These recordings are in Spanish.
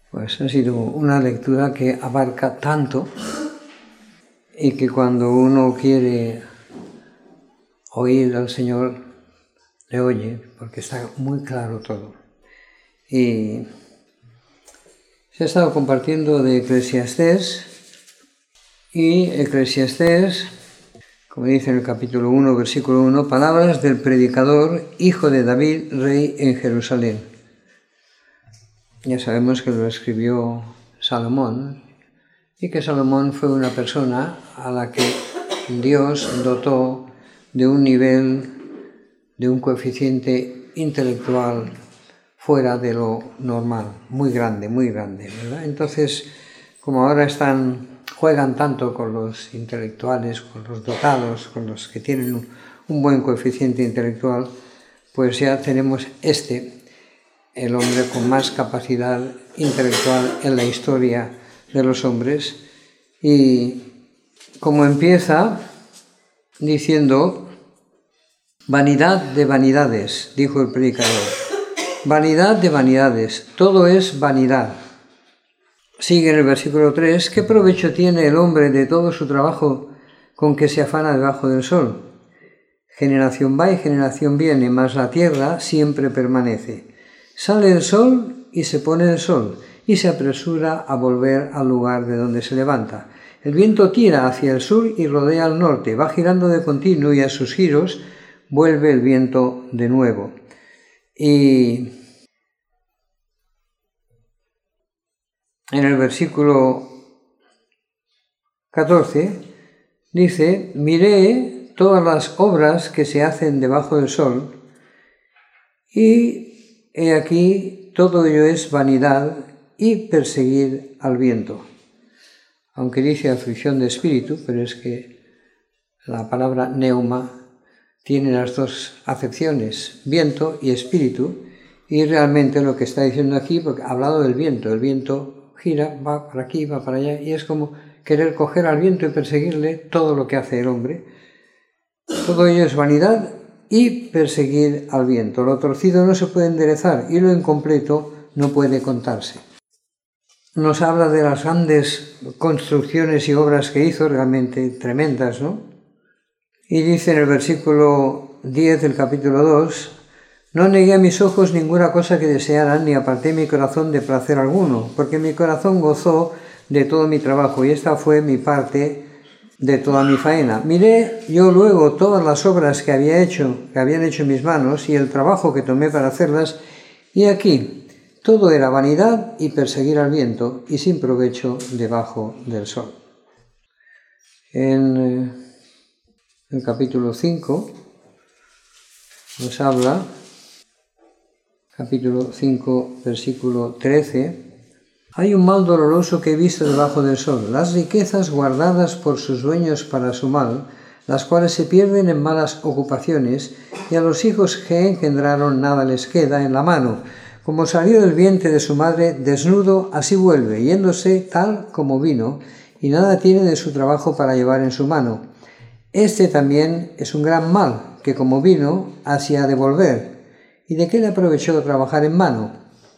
Pues ha sido una lectura que abarca tanto y que cuando uno quiere oír al Señor, le oye, porque está muy claro todo. Y se ha estado compartiendo de Eclesiastés, y Eclesiastés, como dice en el capítulo 1, versículo 1, palabras del predicador, hijo de David, rey en Jerusalén. Ya sabemos que lo escribió Salomón, y que Salomón fue una persona a la que Dios dotó de un nivel, de un coeficiente intelectual fuera de lo normal, muy grande, ¿verdad? Entonces, como ahora juegan tanto con los intelectuales, con los dotados, con los que tienen un buen coeficiente intelectual, pues ya tenemos el hombre con más capacidad intelectual en la historia de los hombres, y como empieza diciendo: vanidad de vanidades, dijo el predicador, vanidad de vanidades, todo es vanidad. Sigue en el versículo 3, ¿qué provecho tiene el hombre de todo su trabajo con que se afana debajo del sol? Generación va y generación viene, mas la tierra siempre permanece. Sale el sol y se pone el sol, y se apresura a volver al lugar de donde se levanta. El viento tira hacia el sur y rodea al norte, va girando de continuo, y a sus giros vuelve el viento de nuevo. Y en el versículo 14 dice: miré todas las obras que se hacen debajo del sol, y he aquí todo ello es vanidad y perseguir al viento. Aunque dice aflicción de espíritu, pero es que la palabra neuma tiene las dos acepciones, viento y espíritu, y realmente lo que está diciendo aquí, porque ha hablado del viento, el viento gira, va para aquí, va para allá, y es como querer coger al viento y perseguirle todo lo que hace el hombre. Todo ello es vanidad y perseguir al viento. Lo torcido no se puede enderezar y lo incompleto no puede contarse. Nos habla de las grandes construcciones y obras que hizo, realmente tremendas, ¿no? Y dice en el versículo 10 del capítulo 2, no negué a mis ojos ninguna cosa que desearan, ni aparté mi corazón de placer alguno, porque mi corazón gozó de todo mi trabajo, y esta fue mi parte de toda mi faena. Miré yo luego todas las obras que habían hecho mis manos, y el trabajo que tomé para hacerlas, y aquí todo era vanidad y perseguir al viento, y sin provecho debajo del sol. En el capítulo 5 nos habla, capítulo 5, versículo 13, hay un mal doloroso que he visto debajo del sol, las riquezas guardadas por sus dueños para su mal, las cuales se pierden en malas ocupaciones, y a los hijos que engendraron nada les queda en la mano. Como salió del vientre de su madre desnudo, así vuelve, yéndose tal como vino, y nada tiene de su trabajo para llevar en su mano. Este también es un gran mal, que como vino, así ha de volver. ¿Y de qué le aprovechó trabajar en mano?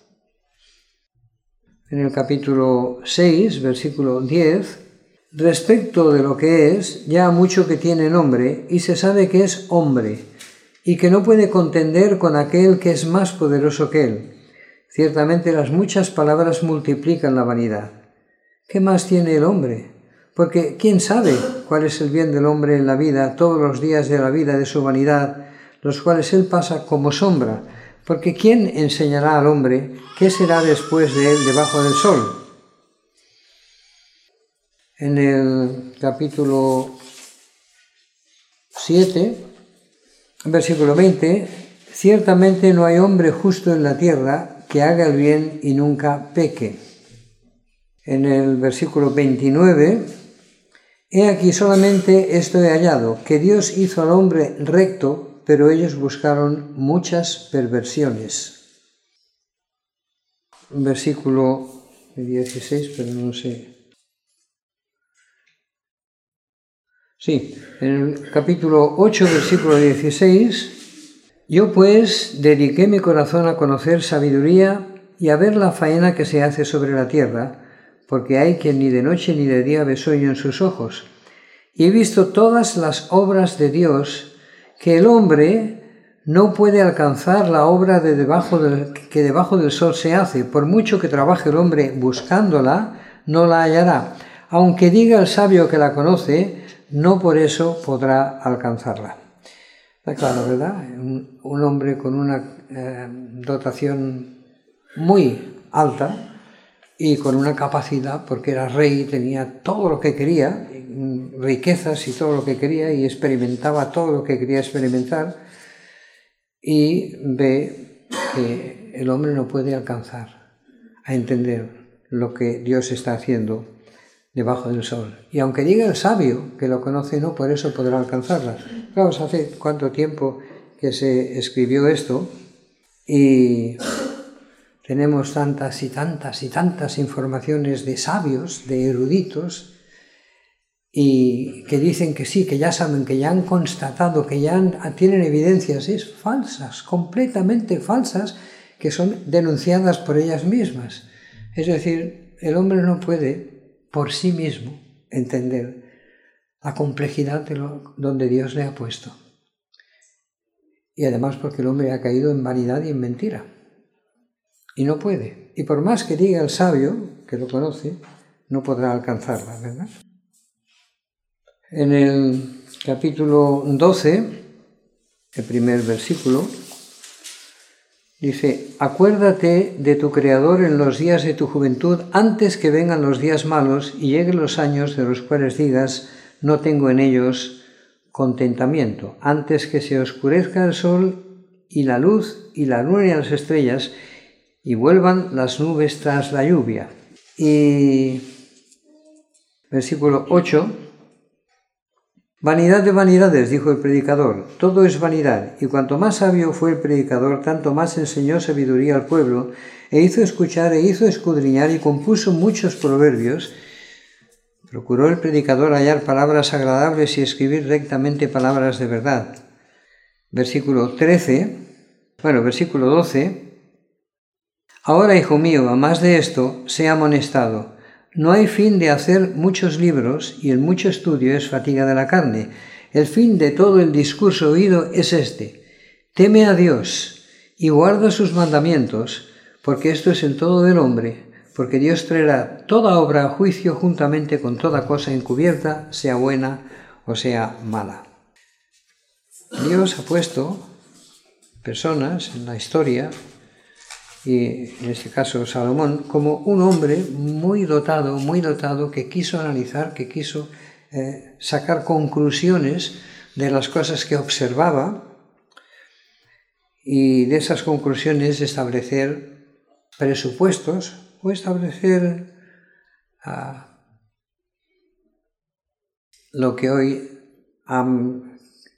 En el capítulo 6, versículo 10, respecto de lo que es, ya mucho que tiene nombre, y se sabe que es hombre, y que no puede contender con aquel que es más poderoso que él. Ciertamente las muchas palabras multiplican la vanidad. ¿Qué más tiene el hombre? Porque ¿quién sabe cuál es el bien del hombre en la vida, todos los días de la vida de su vanidad, los cuales él pasa como sombra? Porque ¿quién enseñará al hombre qué será después de él debajo del sol? En el capítulo 7, versículo 20, ciertamente no hay hombre justo en la tierra que haga el bien y nunca peque. En el versículo 29, he aquí solamente esto he hallado, que Dios hizo al hombre recto, pero ellos buscaron muchas perversiones. Versículo 16, pero no sé. Sí, en el capítulo 8, versículo 16, yo pues dediqué mi corazón a conocer sabiduría, y a ver la faena que se hace sobre la tierra, porque hay quien ni de noche ni de día ve sueño en sus ojos. Y he visto todas las obras de Dios, que el hombre no puede alcanzar la obra que debajo del sol se hace. Por mucho que trabaje el hombre buscándola, no la hallará. Aunque diga el sabio que la conoce, no por eso podrá alcanzarla. Está claro, ¿verdad? Un hombre con una dotación muy alta y con una capacidad, porque era rey, tenía todo lo que quería, riquezas y todo lo que quería, y experimentaba todo lo que quería experimentar, y ve que el hombre no puede alcanzar a entender lo que Dios está haciendo debajo del sol. Y aunque diga el sabio que lo conoce, no por eso podrá alcanzarla. Vamos, hace cuánto tiempo que se escribió esto, y tenemos tantas y tantas y tantas informaciones de sabios, de eruditos, y que dicen que sí, que ya saben, que ya han constatado, que ya tienen evidencias falsas, completamente falsas, que son denunciadas por ellas mismas. Es decir, el hombre no puede por sí mismo entender la complejidad de donde Dios le ha puesto. Y además porque el hombre ha caído en vanidad y en mentira. Y no puede. Y por más que diga el sabio, que lo conoce, no podrá alcanzarla, ¿verdad? En el capítulo 12, el primer versículo, dice: acuérdate de tu Creador en los días de tu juventud, antes que vengan los días malos y lleguen los años de los cuales digas, no tengo en ellos contentamiento, antes que se oscurezca el sol y la luz y la luna y las estrellas, y vuelvan las nubes tras la lluvia. Y versículo 8: vanidad de vanidades, dijo el predicador, todo es vanidad, y cuanto más sabio fue el predicador, tanto más enseñó sabiduría al pueblo, e hizo escuchar, e hizo escudriñar, y compuso muchos proverbios. Procuró el predicador hallar palabras agradables y escribir rectamente palabras de verdad. Versículo 12, ahora, hijo mío, a más de esto, sea amonestado. No hay fin de hacer muchos libros, y el mucho estudio es fatiga de la carne. El fin de todo el discurso oído es este: teme a Dios y guarda sus mandamientos, porque esto es el todo del hombre, porque Dios traerá toda obra a juicio juntamente con toda cosa encubierta, sea buena o sea mala. Dios ha puesto personas en la historia, y en este caso Salomón, como un hombre muy dotado, que quiso analizar, que quiso sacar conclusiones de las cosas que observaba, y de esas conclusiones establecer presupuestos o establecer lo que hoy han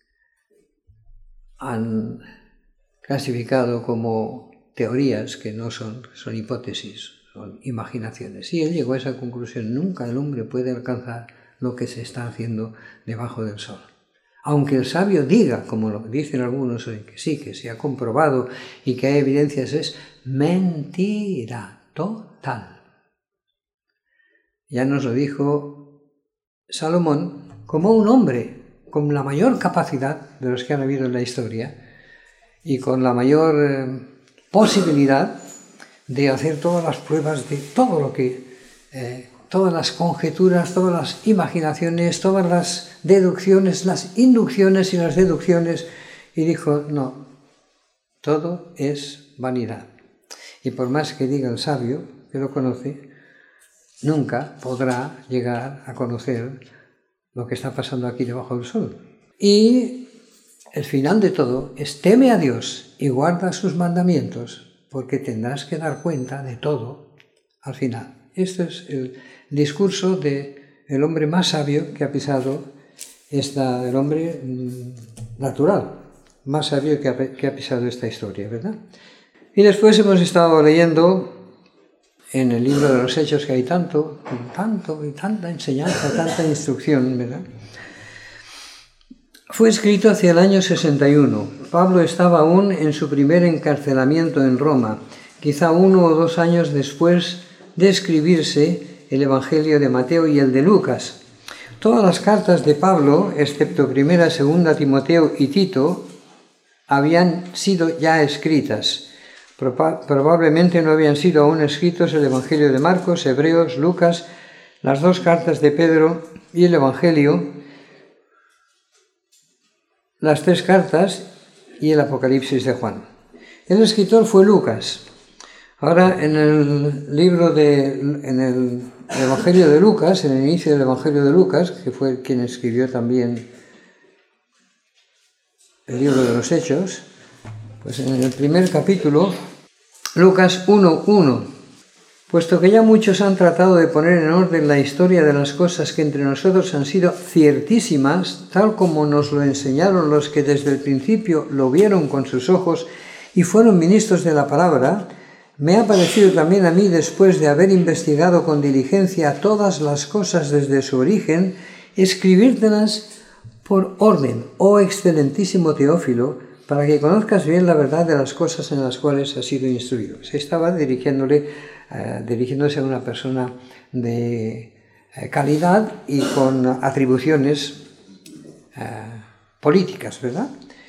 clasificado como teorías, que no son hipótesis, son imaginaciones. Y él llegó a esa conclusión: nunca el hombre puede alcanzar lo que se está haciendo debajo del sol. Aunque el sabio diga, como lo dicen algunos hoy, que sí, que se ha comprobado y que hay evidencias, es mentira total. Ya nos lo dijo Salomón, como un hombre con la mayor capacidad de los que han habido en la historia y con la mayor posibilidad de hacer todas las pruebas de todo lo que, todas las conjeturas, todas las imaginaciones, todas las deducciones, las inducciones y las deducciones, y dijo: no, todo es vanidad. Y por más que diga el sabio, que lo conoce, nunca podrá llegar a conocer lo que está pasando aquí debajo del sol. Y el final de todo es: teme a Dios y guarda sus mandamientos, porque tendrás que dar cuenta de todo al final. Este es el discurso del hombre más sabio que ha pisado el hombre natural, más sabio que ha pisado esta historia, ¿verdad? Y después hemos estado leyendo en el libro de los Hechos, que hay tanto y tanta enseñanza, tanta instrucción, ¿verdad? Fue escrito hacia el año 61. Pablo estaba aún en su primer encarcelamiento en Roma. quizá 1 o 2 años después de escribirse el Evangelio de Mateo y el de Lucas. Todas las cartas de Pablo, excepto 1, 2 Timoteo y Tito, habían sido ya escritas. Probablemente no habían sido aún escritos el Evangelio de Marcos, Hebreos, Lucas, las 2 cartas de Pedro y el Evangelio, las 3 cartas y el Apocalipsis de Juan. El escritor fue Lucas. Ahora, en el Evangelio de Lucas, en el inicio del Evangelio de Lucas, que fue quien escribió también el libro de los Hechos, pues en el primer capítulo, Lucas 1:1, puesto que ya muchos han tratado de poner en orden la historia de las cosas que entre nosotros han sido ciertísimas, tal como nos lo enseñaron los que desde el principio lo vieron con sus ojos y fueron ministros de la palabra, me ha parecido también a mí, después de haber investigado con diligencia todas las cosas desde su origen, escribírtelas por orden, oh excelentísimo Teófilo, para que conozcas bien la verdad de las cosas en las cuales has sido instruido. Se estaba dirigiéndose a una persona de calidad y con atribuciones políticas, ¿verdad?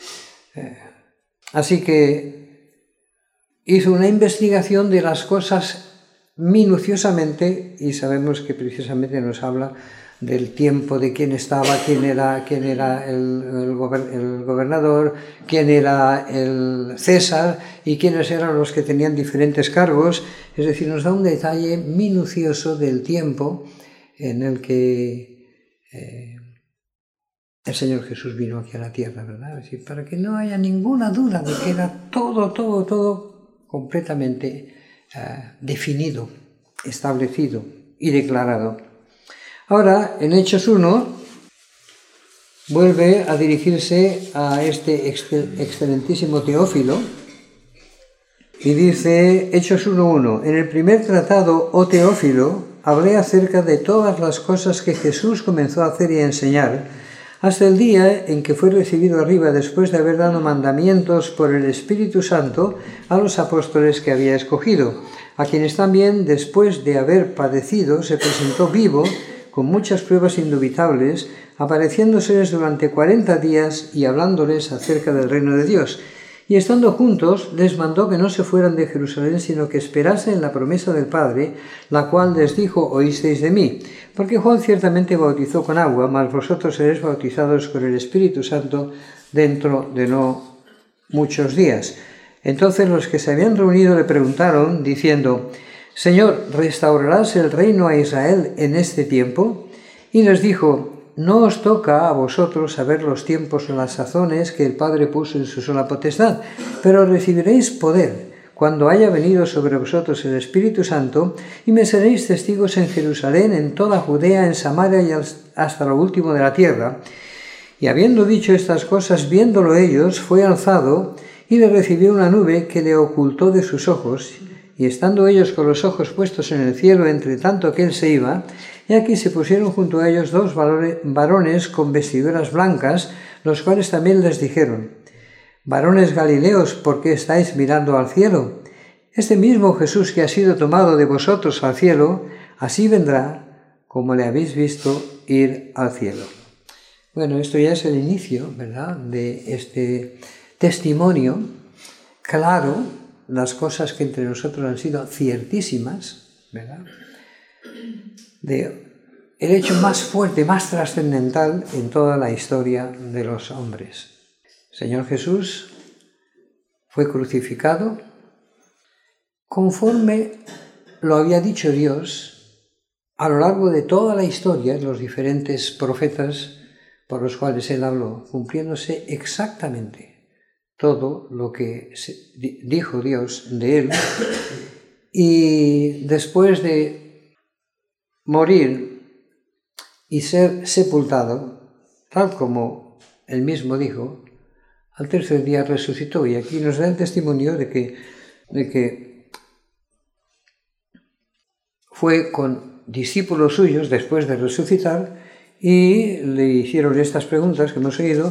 Así que hizo una investigación de las cosas minuciosamente y sabemos que precisamente nos habla del tiempo, de quién estaba, quién era el gobernador, quién era el César y quiénes eran los que tenían diferentes cargos. Es decir, nos da un detalle minucioso del tiempo en el que el Señor Jesús vino aquí a la tierra, ¿verdad? Es decir, para que no haya ninguna duda de que era todo completamente definido, establecido y declarado. Ahora, en Hechos 1, vuelve a dirigirse a este excelentísimo Teófilo y dice, Hechos 1:1, en el primer tratado, oh Teófilo, hablé acerca de todas las cosas que Jesús comenzó a hacer y a enseñar, hasta el día en que fue recibido arriba después de haber dado mandamientos por el Espíritu Santo a los apóstoles que había escogido, a quienes también, después de haber padecido, se presentó vivo, con muchas pruebas indubitables, apareciéndoseles durante 40 días y hablándoles acerca del reino de Dios. Y estando juntos, les mandó que no se fueran de Jerusalén, sino que esperasen la promesa del Padre, la cual les dijo, oísteis de mí. Porque Juan ciertamente bautizó con agua, mas vosotros seréis bautizados con el Espíritu Santo dentro de no muchos días. Entonces los que se habían reunido le preguntaron, diciendo, Señor, ¿restaurarás el reino a Israel en este tiempo? Y les dijo, no os toca a vosotros saber los tiempos o las sazones que el Padre puso en su sola potestad, pero recibiréis poder cuando haya venido sobre vosotros el Espíritu Santo, y me seréis testigos en Jerusalén, en toda Judea, en Samaria y hasta lo último de la tierra. Y habiendo dicho estas cosas, viéndolo ellos, fue alzado, y le recibió una nube que le ocultó de sus ojos, y estando ellos con los ojos puestos en el cielo, entre tanto que él se iba, y aquí se pusieron junto a ellos 2 varones con vestiduras blancas, los cuales también les dijeron, varones Galileos, ¿por qué estáis mirando al cielo? Este mismo Jesús que ha sido tomado de vosotros al cielo, así vendrá como le habéis visto ir al cielo. Bueno, esto ya es el inicio, ¿verdad?, de este testimonio claro, las cosas que entre nosotros han sido ciertísimas, ¿verdad?, de el hecho más fuerte, más trascendental en toda la historia de los hombres. El Señor Jesús fue crucificado conforme lo había dicho Dios a lo largo de toda la historia, los diferentes profetas por los cuales Él habló, cumpliéndose exactamente todo lo que dijo Dios de Él. Y después de morir y ser sepultado, tal como Él mismo dijo, al tercer día resucitó. Y aquí nos da el testimonio de que fue con discípulos suyos después de resucitar y le hicieron estas preguntas que hemos oído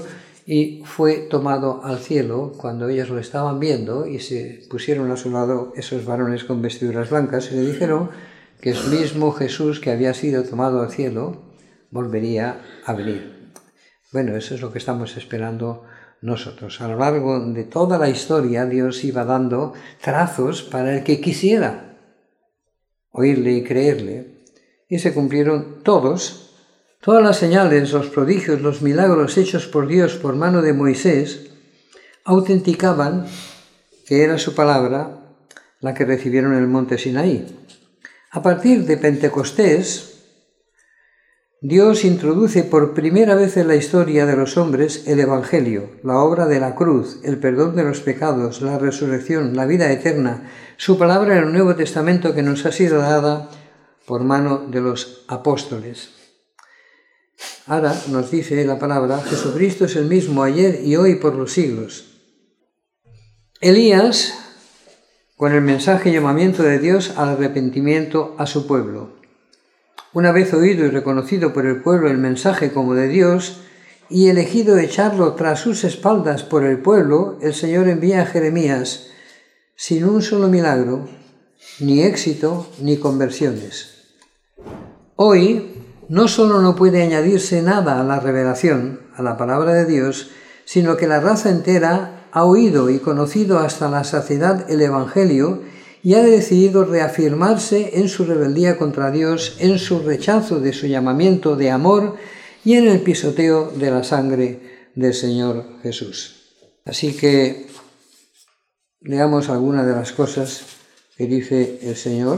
y fue tomado al cielo cuando ellos lo estaban viendo y se pusieron a su lado esos varones con vestiduras blancas y le dijeron que el mismo Jesús que había sido tomado al cielo volvería a venir. Bueno, eso es lo que estamos esperando nosotros. A lo largo de toda la historia Dios iba dando trazos para el que quisiera oírle y creerle, y se cumplieron todas las señales, los prodigios, los milagros hechos por Dios por mano de Moisés, autenticaban que era su palabra la que recibieron en el monte Sinaí. A partir de Pentecostés, Dios introduce por primera vez en la historia de los hombres el Evangelio, la obra de la cruz, el perdón de los pecados, la resurrección, la vida eterna, su palabra en el Nuevo Testamento que nos ha sido dada por mano de los apóstoles. Ahora nos dice la palabra, Jesucristo es el mismo ayer y hoy por los siglos. Elías, con el mensaje y llamamiento de Dios al arrepentimiento a su pueblo. Una vez oído y reconocido por el pueblo el mensaje como de Dios y elegido echarlo tras sus espaldas por el pueblo, el Señor envía a Jeremías sin un solo milagro, ni éxito, ni conversiones. Hoy no solo no puede añadirse nada a la revelación, a la palabra de Dios, sino que la raza entera ha oído y conocido hasta la saciedad el Evangelio y ha decidido reafirmarse en su rebeldía contra Dios, en su rechazo de su llamamiento de amor y en el pisoteo de la sangre del Señor Jesús. Así que leamos algunas de las cosas que dice el Señor.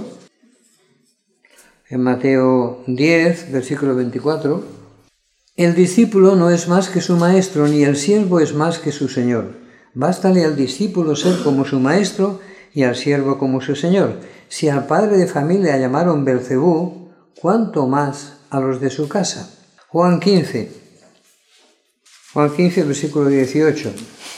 En Mateo 10, versículo 24, el discípulo no es más que su maestro, ni el siervo es más que su señor. Bástale al discípulo ser como su maestro y al siervo como su señor. Si al padre de familia llamaron Belcebú, ¿cuánto más a los de su casa? Juan 15, versículo 18.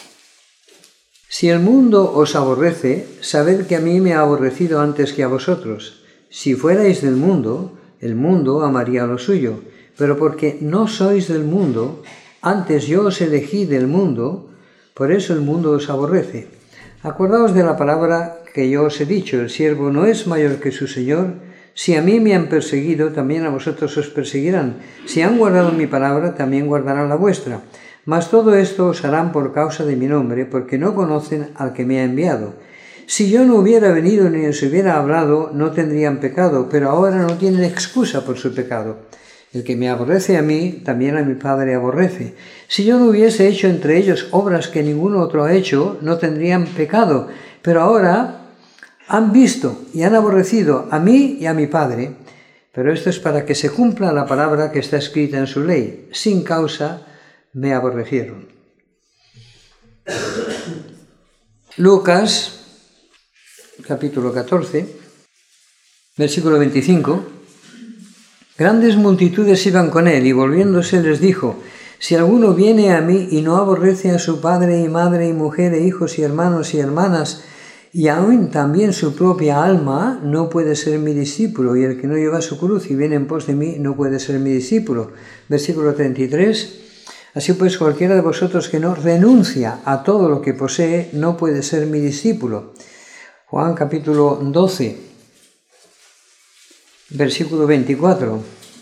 Si el mundo os aborrece, sabed que a mí me ha aborrecido antes que a vosotros. Si fuerais del mundo, el mundo amaría lo suyo, pero porque no sois del mundo, antes yo os elegí del mundo, por eso el mundo os aborrece. Acordaos de la palabra que yo os he dicho, el siervo no es mayor que su señor. Si a mí me han perseguido, también a vosotros os perseguirán. Si han guardado mi palabra, también guardarán la vuestra. Mas todo esto os harán por causa de mi nombre, porque no conocen al que me ha enviado. Si yo no hubiera venido ni os hubiera hablado, no tendrían pecado, pero ahora no tienen excusa por su pecado. El que me aborrece a mí, también a mi Padre aborrece. Si yo no hubiese hecho entre ellos obras que ningún otro ha hecho, no tendrían pecado. Pero ahora han visto y han aborrecido a mí y a mi Padre. Pero esto es para que se cumpla la palabra que está escrita en su ley. Sin causa me aborrecieron. Lucas, capítulo 14, versículo 25. Grandes multitudes iban con él, y volviéndose les dijo, si alguno viene a mí y no aborrece a su padre y madre y mujer e hijos y hermanos y hermanas, y aún también su propia alma, no puede ser mi discípulo, y el que no lleva su cruz y viene en pos de mí, no puede ser mi discípulo. Versículo 33, así pues cualquiera de vosotros que no renuncia a todo lo que posee, no puede ser mi discípulo. Juan capítulo 12, versículo 24.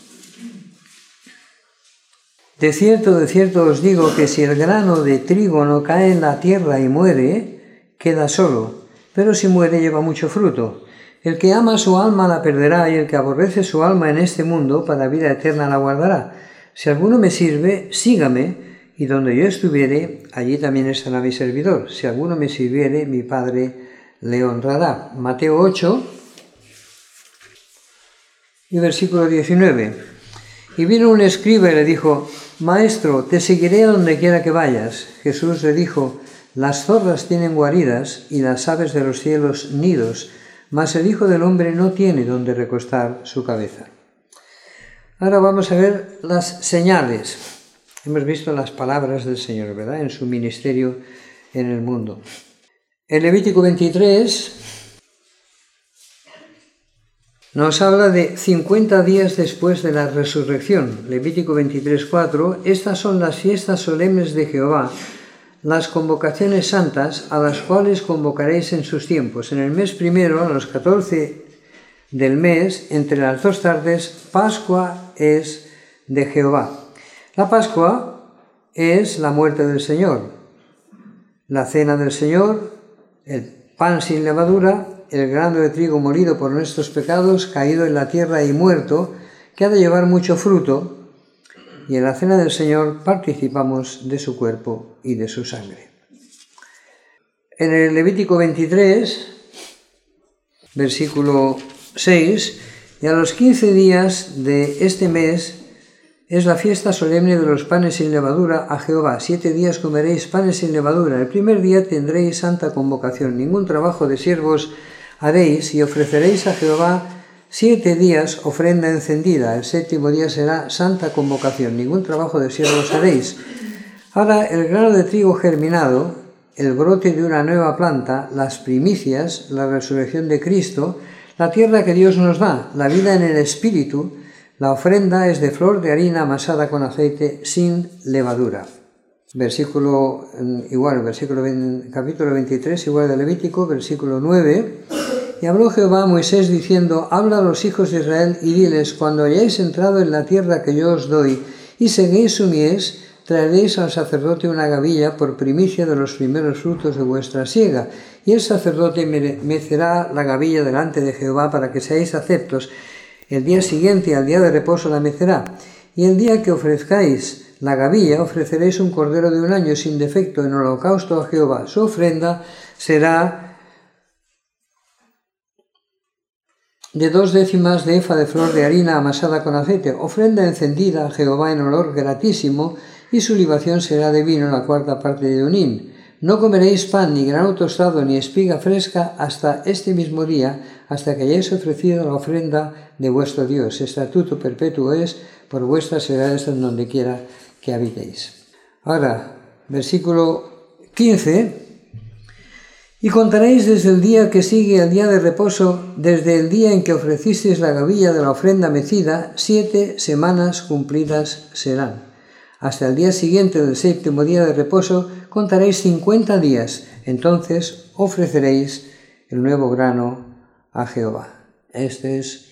De cierto os digo que si el grano de trigo no cae en la tierra y muere, queda solo, pero si muere lleva mucho fruto. El que ama su alma la perderá, y el que aborrece su alma en este mundo, para vida eterna la guardará. Si alguno me sirve, sígame, y donde yo estuviere, allí también estará mi servidor. Si alguno me sirviere, mi Padre le honrará. Mateo 8, y versículo 19. Y vino un escriba y le dijo, Maestro, te seguiré a donde quiera que vayas. Jesús le dijo, las zorras tienen guaridas y las aves de los cielos nidos, mas el Hijo del Hombre no tiene donde recostar su cabeza. Ahora vamos a ver las señales. Hemos visto las palabras del Señor, ¿verdad?, en su ministerio en el mundo. En Levítico 23, nos habla de 50 días después de la resurrección. Levítico 23:4, estas son las fiestas solemnes de Jehová, las convocaciones santas a las cuales convocaréis en sus tiempos. En el mes primero, a los 14 del mes, entre las 2 tardes, Pascua es de Jehová. La Pascua es la muerte del Señor, la cena del Señor, el pan sin levadura, el grano de trigo molido por nuestros pecados, caído en la tierra y muerto, que ha de llevar mucho fruto, y en la cena del Señor participamos de su cuerpo y de su sangre. En el Levítico 23, versículo 6, y a los 15 días de este mes es la fiesta solemne de los panes sin levadura a Jehová. 7 días comeréis panes sin levadura. El primer día tendréis santa convocación. Ningún trabajo de siervos haréis y ofreceréis a Jehová 7 días ofrenda encendida. El 7º día será santa convocación. Ningún trabajo de siervos haréis. Ahora, el grano de trigo germinado, el brote de una nueva planta, las primicias, la resurrección de Cristo, la tierra que Dios nos da, la vida en el Espíritu. La ofrenda es de flor de harina amasada con aceite sin levadura. Capítulo 23, igual de Levítico, versículo 9. Y habló Jehová a Moisés diciendo, habla a los hijos de Israel y diles, cuando hayáis entrado en la tierra que yo os doy y seguéis su mies, traeréis al sacerdote una gavilla por primicia de los primeros frutos de vuestra siega. Y el sacerdote mecerá la gavilla delante de Jehová para que seáis aceptos. El día siguiente al día de reposo la mecerá. Y el día que ofrezcáis la gavilla, ofreceréis un cordero de 1 año sin defecto en holocausto a Jehová. Su ofrenda será de 2 décimas de efa de flor de harina amasada con aceite, ofrenda encendida a Jehová en olor gratísimo, y su libación será de vino, la 4ª parte de un hin. No comeréis pan, ni grano tostado, ni espiga fresca, hasta este mismo día, hasta que hayáis ofrecido la ofrenda de vuestro Dios. Estatuto perpetuo es por vuestras edades en donde quiera que habitéis. Ahora, versículo 15. Y contaréis desde el día que sigue al día de reposo, desde el día en que ofrecisteis la gavilla de la ofrenda mecida, 7 semanas cumplidas serán. Hasta el día siguiente del 7º día de reposo contaréis 50 días, entonces ofreceréis el nuevo grano a Jehová. Este es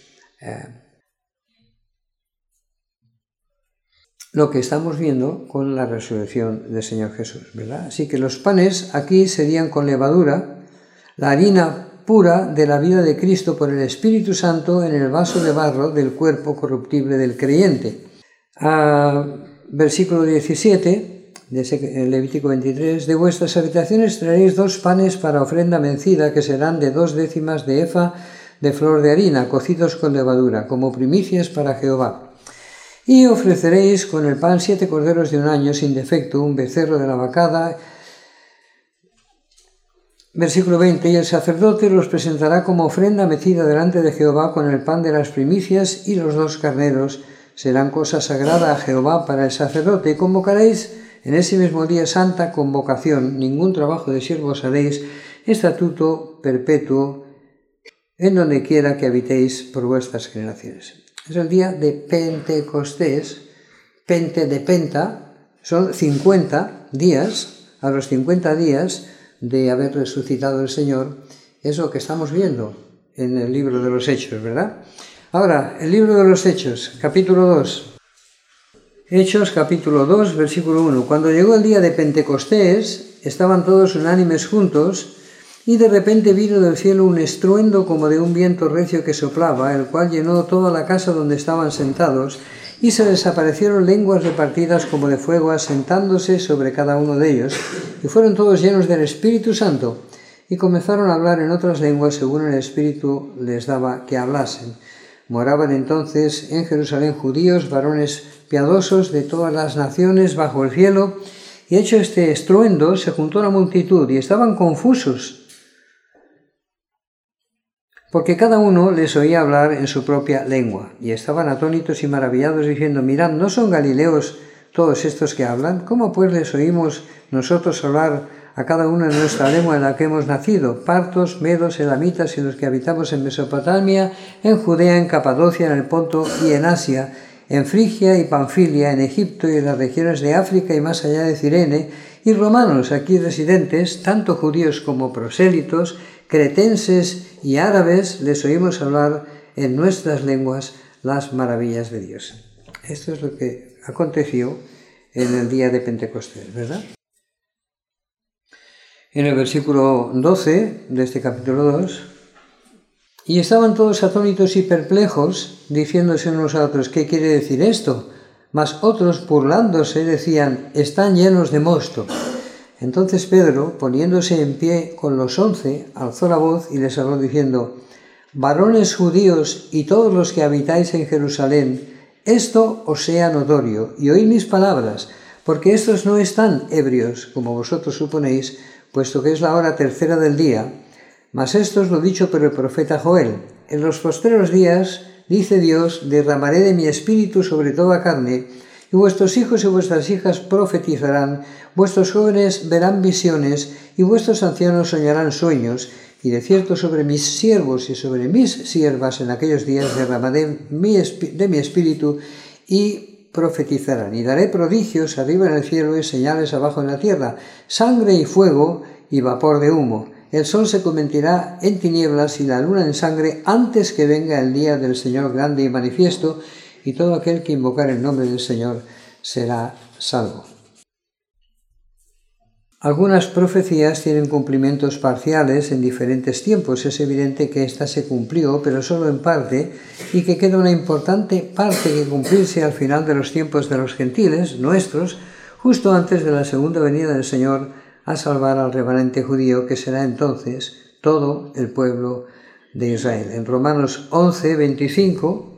lo que estamos viendo con la resurrección del Señor Jesús, ¿verdad? Así que los panes aquí serían con levadura, la harina pura de la vida de Cristo por el Espíritu Santo en el vaso de barro del cuerpo corruptible del creyente. Versículo 17, de Levítico 23, de vuestras habitaciones traeréis 2 panes para ofrenda vencida, que serán de 2 décimas de efa de flor de harina, cocidos con levadura, como primicias para Jehová. Y ofreceréis con el pan 7 corderos de 1 año sin defecto, un becerro de la vacada. Versículo 20, y el sacerdote los presentará como ofrenda mecida delante de Jehová con el pan de las primicias, y los 2 carneros serán cosa sagrada a Jehová para el sacerdote. Y convocaréis en ese mismo día santa convocación, ningún trabajo de siervos haréis, estatuto perpetuo en donde quiera que habitéis por vuestras generaciones. Es el día de Pentecostés, de Penta, son 50 días, a los 50 días de haber resucitado el Señor, es lo que estamos viendo en el libro de los Hechos, ¿verdad? Ahora, el libro de los Hechos, capítulo 2. Hechos, capítulo 2, versículo 1. Cuando llegó el día de Pentecostés, estaban todos unánimes juntos, y de repente vino del cielo un estruendo como de un viento recio que soplaba, el cual llenó toda la casa donde estaban sentados, y se les aparecieron lenguas repartidas como de fuego, asentándose sobre cada uno de ellos, y fueron todos llenos del Espíritu Santo, y comenzaron a hablar en otras lenguas según el Espíritu les daba que hablasen. Moraban entonces en Jerusalén judíos, varones piadosos de todas las naciones bajo el cielo, y hecho este estruendo se juntó la multitud, y estaban confusos, porque cada uno les oía hablar en su propia lengua, y estaban atónitos y maravillados, diciendo, mirad, ¿no son galileos todos estos que hablan? ¿Cómo pues les oímos nosotros hablar a cada uno en nuestra lengua en la que hemos nacido, partos, medos, elamitas y los que habitamos en Mesopotamia, en Judea, en Capadocia, en el Ponto y en Asia, en Frigia y Panfilia, en Egipto y en las regiones de África y más allá de Cirene, y romanos aquí residentes, tanto judíos como prosélitos, cretenses y árabes, les oímos hablar en nuestras lenguas las maravillas de Dios. Esto es lo que aconteció en el día de Pentecostés, ¿verdad? En el versículo 12 de este capítulo 2, y estaban todos atónitos y perplejos, diciéndose unos a otros, ¿qué quiere decir esto? Mas otros, burlándose, decían, están llenos de mosto. Entonces Pedro, poniéndose en pie con los 11, alzó la voz y les habló diciendo, varones judíos y todos los que habitáis en Jerusalén, esto os sea notorio, y oíd mis palabras, porque estos no están ebrios, como vosotros suponéis, puesto que es la hora tercera del día, mas esto es lo dicho por el profeta Joel. En los postreros días, dice Dios, derramaré de mi espíritu sobre toda carne, y vuestros hijos y vuestras hijas profetizarán, vuestros jóvenes verán visiones, y vuestros ancianos soñarán sueños, y de cierto sobre mis siervos y sobre mis siervas en aquellos días derramaré de mi espíritu, y profetizarán, y daré prodigios arriba en el cielo y señales abajo en la tierra, sangre y fuego y vapor de humo. El sol se convertirá en tinieblas y la luna en sangre antes que venga el día del Señor grande y manifiesto, y todo aquel que invocar el nombre del Señor será salvo. Algunas profecías tienen cumplimientos parciales en diferentes tiempos. Es evidente que esta se cumplió, pero solo en parte, y que queda una importante parte que cumplirse al final de los tiempos de los gentiles, nuestros, justo antes de la segunda venida del Señor a salvar al remanente judío, que será entonces todo el pueblo de Israel. En Romanos 11:25,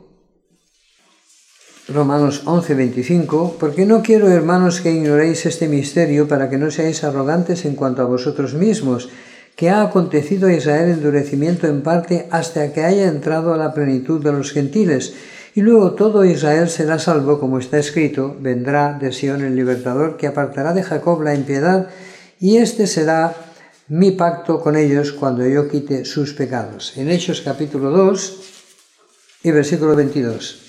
porque no quiero, hermanos, que ignoréis este misterio, para que no seáis arrogantes en cuanto a vosotros mismos, que ha acontecido a Israel endurecimiento en parte hasta que haya entrado a la plenitud de los gentiles, y luego todo Israel será salvo, como está escrito, vendrá de Sión el libertador, que apartará de Jacob la impiedad, y este será mi pacto con ellos cuando yo quite sus pecados. En Hechos capítulo 2 y versículo 22.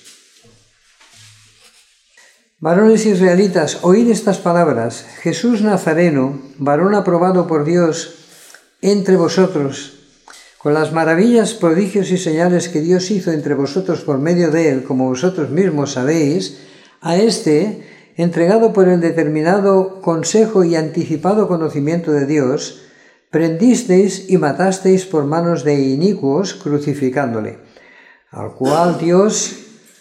Varones israelitas, oíd estas palabras. Jesús Nazareno, varón aprobado por Dios entre vosotros, con las maravillas, prodigios y señales que Dios hizo entre vosotros por medio de él, como vosotros mismos sabéis, a este, entregado por el determinado consejo y anticipado conocimiento de Dios, prendisteis y matasteis por manos de inicuos, crucificándole, al cual Dios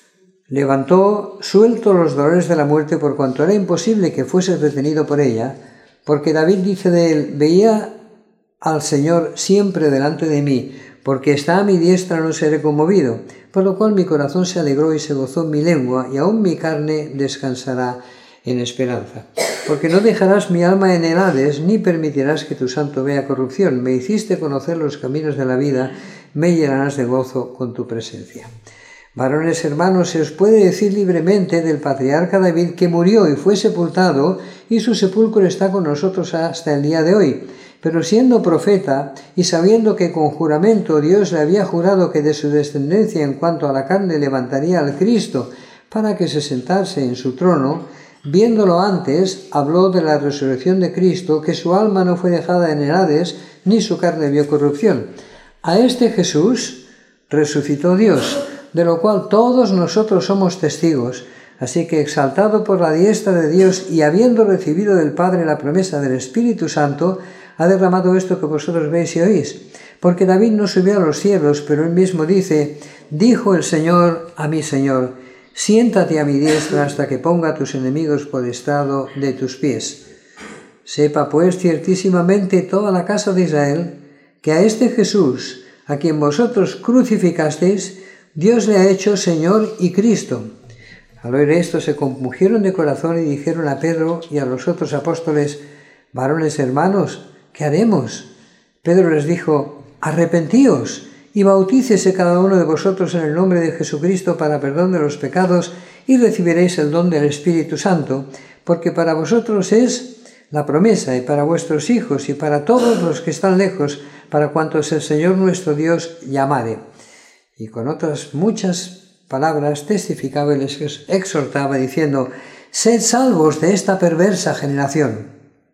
levantó suelto los dolores de la muerte, por cuanto era imposible que fuese retenido por ella, porque David dice de él, veía al Señor siempre delante de mí, porque está a mi diestra no seré conmovido, por lo cual mi corazón se alegró y se gozó mi lengua, y aún mi carne descansará en esperanza. Porque no dejarás mi alma en el Hades, ni permitirás que tu santo vea corrupción. Me hiciste conocer los caminos de la vida, me llenarás de gozo con tu presencia. Varones hermanos, se os puede decir libremente del patriarca David, que murió y fue sepultado, y su sepulcro está con nosotros hasta el día de hoy. Pero siendo profeta, y sabiendo que con juramento Dios le había jurado que de su descendencia en cuanto a la carne levantaría al Cristo, para que se sentase en su trono, viéndolo antes, habló de la resurrección de Cristo, que su alma no fue dejada en el Hades, ni su carne vio corrupción. A este Jesús resucitó Dios, de lo cual todos nosotros somos testigos. Así que, exaltado por la diestra de Dios y habiendo recibido del Padre la promesa del Espíritu Santo, ha derramado esto que vosotros veis y oís. Porque David no subió a los cielos, pero él mismo dice, dijo el Señor a mi Señor, siéntate a mi diestra hasta que ponga a tus enemigos por estrado de tus pies. Sepa pues ciertísimamente toda la casa de Israel, que a este Jesús, a quien vosotros crucificasteis, Dios le ha hecho Señor y Cristo. Al oír esto se compungieron de corazón y dijeron a Pedro y a los otros apóstoles, varones hermanos, ¿qué haremos? Pedro les dijo, arrepentíos y bautícese cada uno de vosotros en el nombre de Jesucristo para perdón de los pecados y recibiréis el don del Espíritu Santo, porque para vosotros es la promesa, y para vuestros hijos, y para todos los que están lejos, para cuantos el Señor nuestro Dios llamare. Y con otras muchas palabras testificaba y les exhortaba, diciendo: sed salvos de esta perversa generación.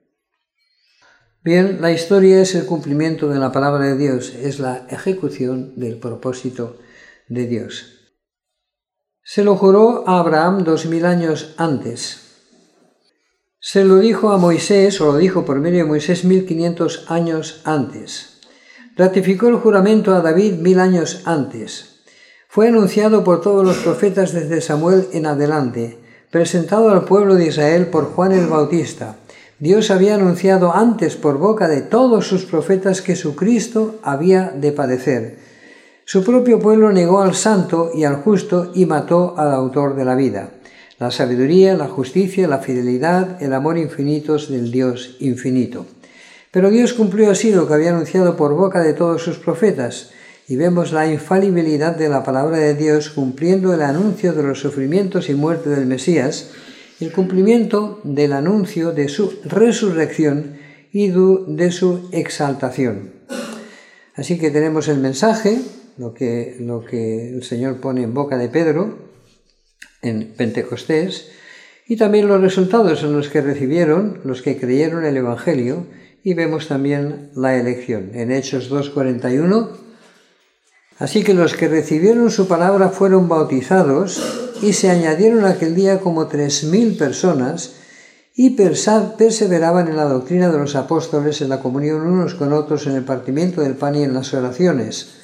Bien, la historia es el cumplimiento de la palabra de Dios, es la ejecución del propósito de Dios. Se lo juró a Abraham 2000 años antes. Se lo dijo a Moisés, o lo dijo por medio de Moisés 1500 años antes. Ratificó el juramento a David 1000 años antes. Fue anunciado por todos los profetas desde Samuel en adelante, presentado al pueblo de Israel por Juan el Bautista. Dios había anunciado antes por boca de todos sus profetas que su Cristo había de padecer. Su propio pueblo negó al santo y al justo y mató al autor de la vida. La sabiduría, la justicia, la fidelidad, el amor infinitos del Dios infinito. Pero Dios cumplió así lo que había anunciado por boca de todos sus profetas, y vemos la infalibilidad de la palabra de Dios cumpliendo el anuncio de los sufrimientos y muerte del Mesías, el cumplimiento del anuncio de su resurrección y de su exaltación. Así que tenemos el mensaje, lo que el Señor pone en boca de Pedro en Pentecostés, y también los resultados en los que recibieron los que creyeron el Evangelio, y vemos también la elección en Hechos 2:41. Así que los que recibieron su palabra fueron bautizados, y se añadieron aquel día como 3000 personas, y perseveraban en la doctrina de los apóstoles, en la comunión unos con otros, en el partimiento del pan y en las oraciones.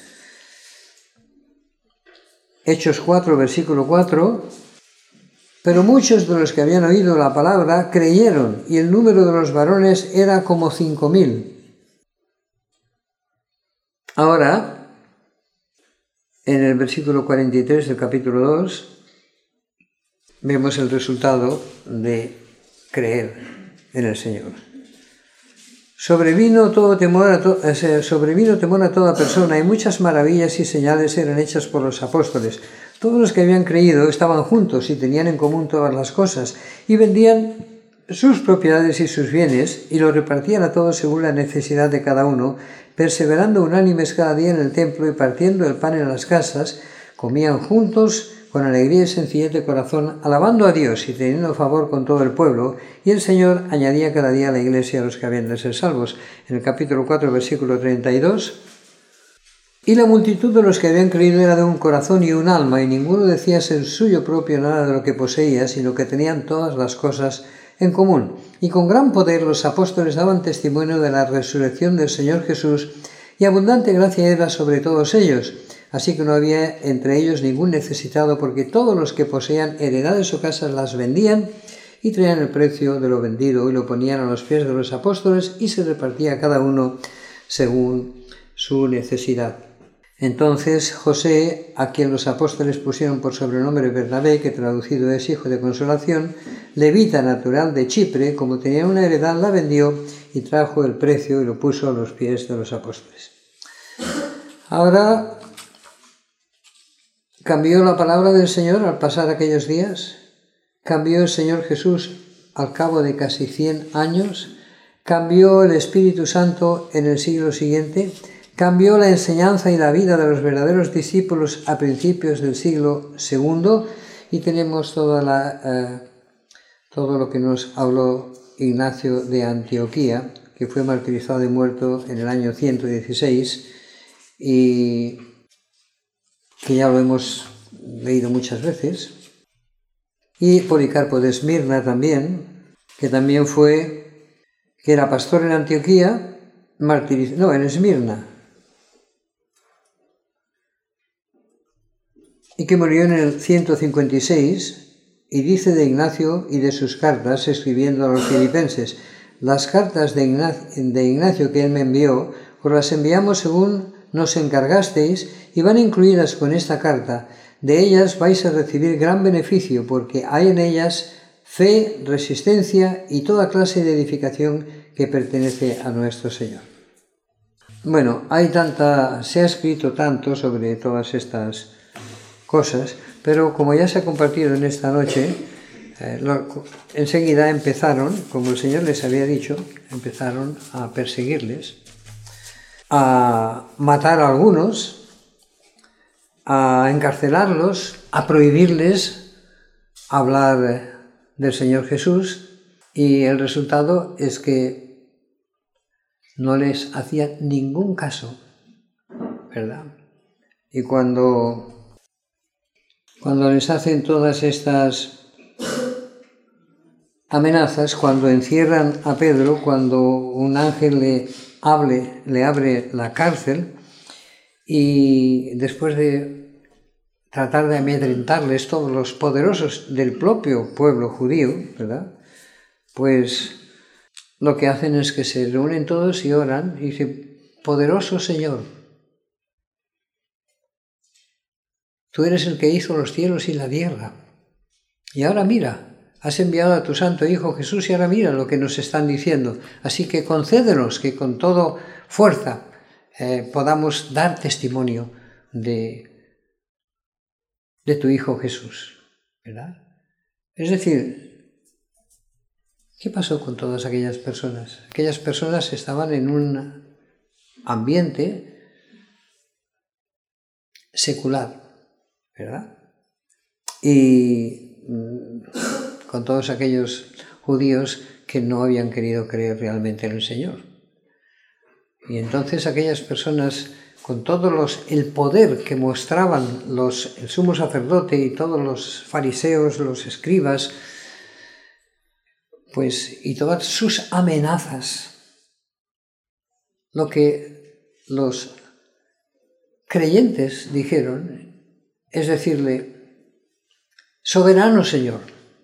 Hechos 4, versículo 4. Pero muchos de los que habían oído la palabra creyeron, y el número de los varones era como 5000. Ahora, en el versículo 43 del capítulo 2, vemos el resultado de creer en el Señor. Sobrevino temor a toda persona, y muchas maravillas y señales eran hechas por los apóstoles. Todos los que habían creído estaban juntos y tenían en común todas las cosas, y vendían sus propiedades y sus bienes, y los repartían a todos según la necesidad de cada uno, perseverando unánimes cada día en el templo y partiendo el pan en las casas, comían juntos con alegría y sencillez de corazón, alabando a Dios y teniendo favor con todo el pueblo, y el Señor añadía cada día a la iglesia a los que habían de ser salvos. En el capítulo 4, versículo 32, y la multitud de los que habían creído era de un corazón y un alma, y ninguno decía ser suyo propio nada de lo que poseía, sino que tenían todas las cosas en común. Y con gran poder los apóstoles daban testimonio de la resurrección del Señor Jesús, y abundante gracia era sobre todos ellos. Así que no había entre ellos ningún necesitado, porque todos los que poseían heredades o casas las vendían y traían el precio de lo vendido y lo ponían a los pies de los apóstoles, y se repartía a cada uno según su necesidad. Entonces José, a quien los apóstoles pusieron por sobrenombre Bernabé, que traducido es hijo de consolación, levita natural de Chipre, como tenía una heredad, la vendió y trajo el precio y lo puso a los pies de los apóstoles. Ahora, ¿cambió la palabra del Señor al pasar aquellos días? ¿Cambió el Señor Jesús al cabo de casi 100 años? ¿Cambió el Espíritu Santo en el siglo siguiente? ¿Cambió la enseñanza y la vida de los verdaderos discípulos a principios del siglo II? Y tenemos todo lo que nos habló Ignacio de Antioquía, que fue martirizado y muerto en el año 116, y que ya lo hemos leído muchas veces, y Policarpo de Esmirna también, que era pastor en Antioquía, en Esmirna, y que murió en el 156, y dice de Ignacio y de sus cartas, escribiendo a los filipenses: las cartas de Ignacio que él me envió, os las enviamos según nos encargasteis, y van incluidas con esta carta. De ellas vais a recibir gran beneficio, porque hay en ellas fe, resistencia y toda clase de edificación que pertenece a nuestro Señor. Bueno, se ha escrito tanto sobre todas estas cosas, pero como ya se ha compartido en esta noche, enseguida empezaron, como el Señor les había dicho, empezaron a perseguirles, a matar a algunos, a encarcelarlos, a prohibirles hablar del Señor Jesús, y el resultado es que no les hacía ningún caso, ¿verdad? Y cuando les hacen todas estas amenazas, cuando encierran a Pedro, cuando un ángel le abre la cárcel, y después de tratar de amedrentarles todos los poderosos del propio pueblo judío, ¿verdad? Pues lo que hacen es que se reúnen todos y oran y dicen: poderoso Señor, tú eres el que hizo los cielos y la tierra, y ahora mira, has enviado a tu santo Hijo Jesús, y ahora mira lo que nos están diciendo, así que concédenos que con toda fuerza podamos dar testimonio de tu Hijo Jesús, ¿verdad? Es decir, ¿qué pasó con todas aquellas personas? Aquellas personas estaban en un ambiente secular, ¿verdad? Y con todos aquellos judíos que no habían querido creer realmente en el Señor. Y entonces aquellas personas, con el poder que mostraban el sumo sacerdote y todos los fariseos, los escribas, pues, y todas sus amenazas, lo que los creyentes dijeron es decirle: soberano Señor,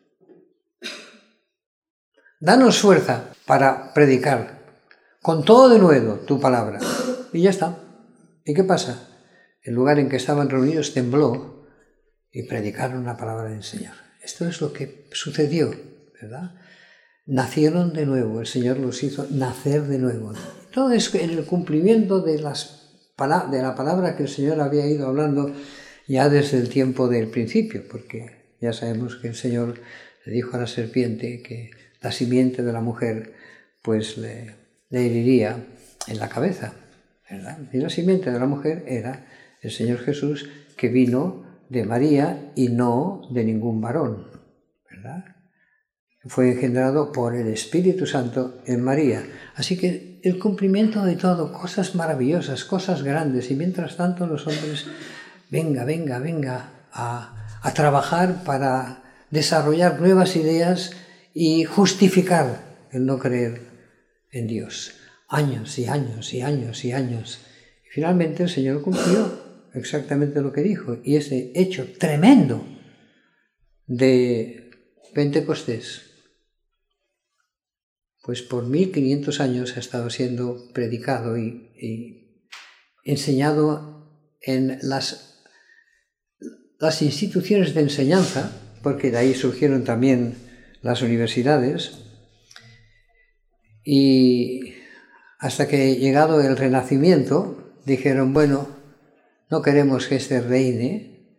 danos fuerza para predicar con todo de nuevo tu palabra. Y ya está. ¿Y qué pasa? El lugar en que estaban reunidos tembló y predicaron la palabra del Señor. Esto es lo que sucedió, ¿verdad? Nacieron de nuevo, el Señor los hizo nacer de nuevo. Todo es en el cumplimiento de la palabra que el Señor había ido hablando ya desde el tiempo del principio, porque ya sabemos que el Señor le dijo a la serpiente que la simiente de la mujer pues le heriría en la cabeza, ¿verdad? Y la simiente de la mujer era el Señor Jesús, que vino de María y no de ningún varón, ¿verdad? Fue engendrado por el Espíritu Santo en María. Así que el cumplimiento de todo, cosas maravillosas, cosas grandes, y mientras tanto los hombres, venga a trabajar para desarrollar nuevas ideas y justificar el no creer en Dios. Años y años y años y años. Y finalmente el Señor cumplió exactamente lo que dijo. Y ese hecho tremendo de Pentecostés, pues por 1500 años ha estado siendo predicado y enseñado en las instituciones de enseñanza, porque de ahí surgieron también las universidades, y hasta que llegado el Renacimiento dijeron: bueno, no queremos que este reine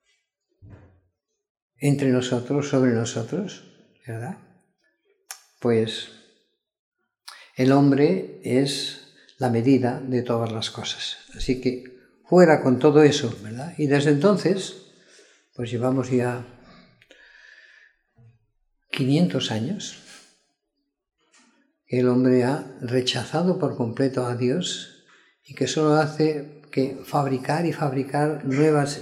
entre nosotros, sobre nosotros, ¿verdad? Pues el hombre es la medida de todas las cosas. Así que fuera con todo eso, ¿verdad? Y desde entonces, pues llevamos ya 500 años que el hombre ha rechazado por completo a Dios y que solo hace que fabricar y fabricar nuevas,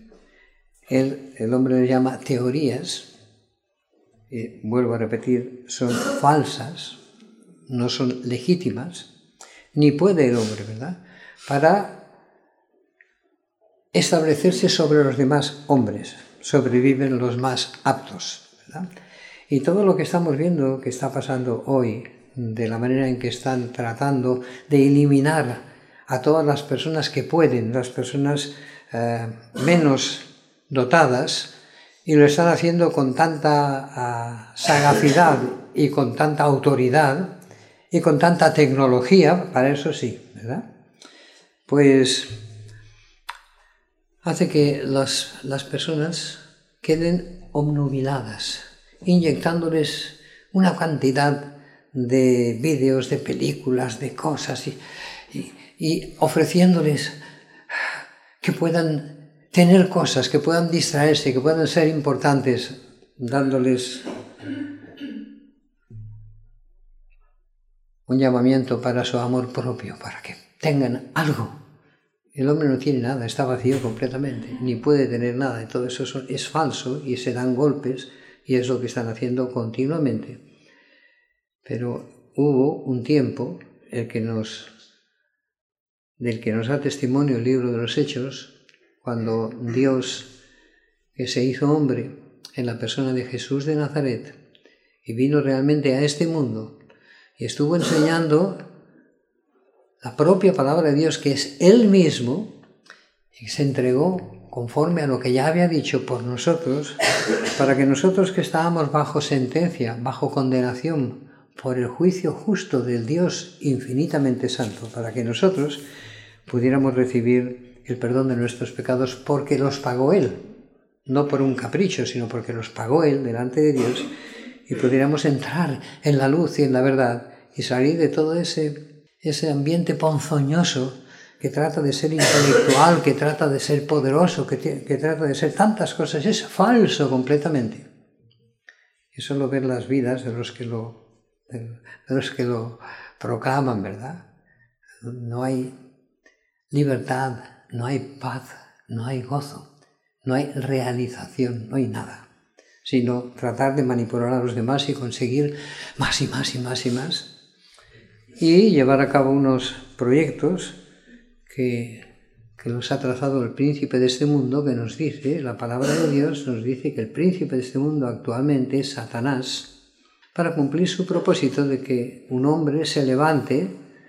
el hombre le llama teorías, y vuelvo a repetir, son falsas, no son legítimas, ni puede el hombre, ¿verdad?, para establecerse sobre los demás hombres. Sobreviven los más aptos, ¿verdad? Y todo lo que estamos viendo que está pasando hoy, de la manera en que están tratando de eliminar a todas las personas que pueden, las personas menos dotadas, y lo están haciendo con tanta sagacidad y con tanta autoridad y con tanta tecnología, para eso sí, ¿verdad? Pues hace que las personas queden obnubiladas inyectándoles una cantidad de vídeos, de películas, de cosas y ofreciéndoles que puedan tener cosas, que puedan distraerse, que puedan ser importantes, dándoles un llamamiento para su amor propio, para que tengan algo. El hombre no tiene nada, está vacío completamente, ni puede tener nada, y todo eso es falso y se dan golpes y es lo que están haciendo continuamente. Pero hubo un tiempo del que nos da testimonio el libro de los Hechos, cuando Dios, que se hizo hombre en la persona de Jesús de Nazaret y vino realmente a este mundo y estuvo enseñando la propia palabra de Dios, que es Él mismo, y se entregó conforme a lo que ya había dicho por nosotros, para que nosotros que estábamos bajo sentencia, bajo condenación, por el juicio justo del Dios infinitamente santo, para que nosotros pudiéramos recibir el perdón de nuestros pecados porque los pagó Él, no por un capricho, sino porque los pagó Él delante de Dios, y pudiéramos entrar en la luz y en la verdad y salir de todo ese ambiente ponzoñoso que trata de ser intelectual, que trata de ser poderoso, que trata de ser tantas cosas. Es falso completamente. Y solo ver las vidas de los que lo proclaman, ¿verdad? No hay libertad, no hay paz, no hay gozo, no hay realización, no hay nada, sino tratar de manipular a los demás y conseguir más y más y más y más, y llevar a cabo unos proyectos que los ha trazado el príncipe de este mundo, que nos dice, la palabra de Dios nos dice que el príncipe de este mundo actualmente es Satanás, para cumplir su propósito de que un hombre se levante